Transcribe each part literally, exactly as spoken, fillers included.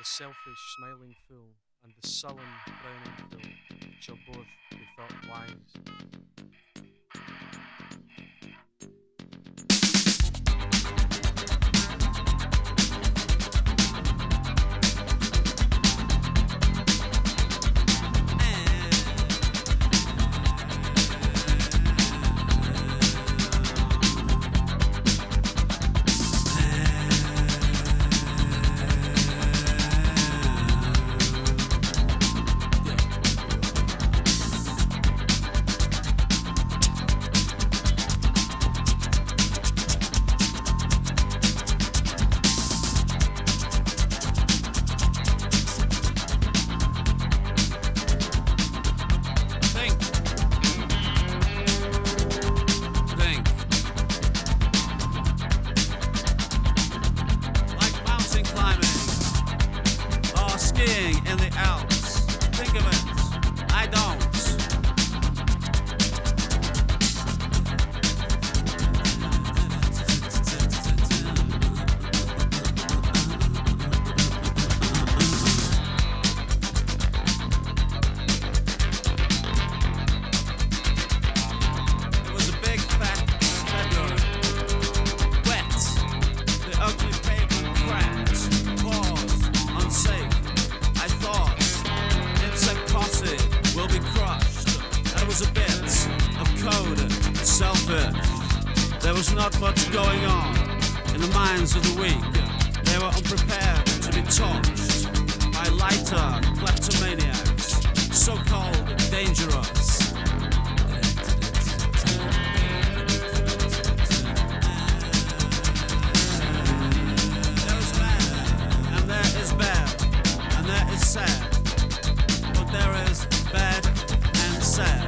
the selfish smiling fool and the sullen frowning fool shall both be thought wise. In the Alps, think of it, I don't. It was a big fat February, wet, the ugly pavement cracked, paused, unsafe. I thought insect posse will be crushed. There was a bit of code and selfish. There was not much going on in the minds of the weak. They were unprepared to be touched by lighter kleptomaniacs, so-called dangerous. There is bad, and there is bad. And there is sad, but there is bad and sad.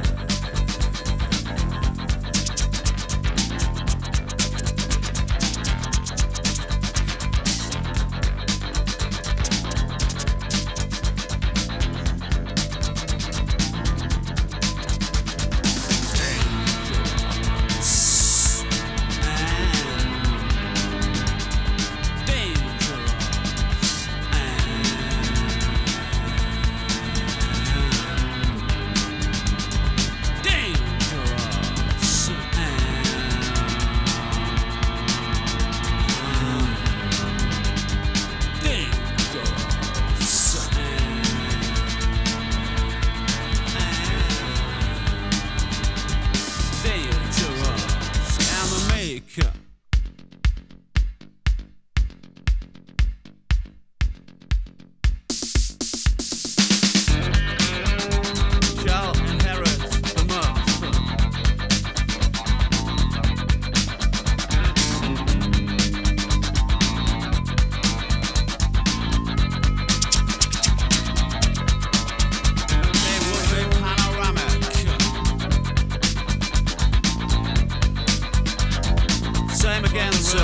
Same again, sir.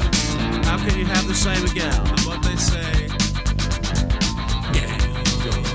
How can you have the same again? What they say. Yeah.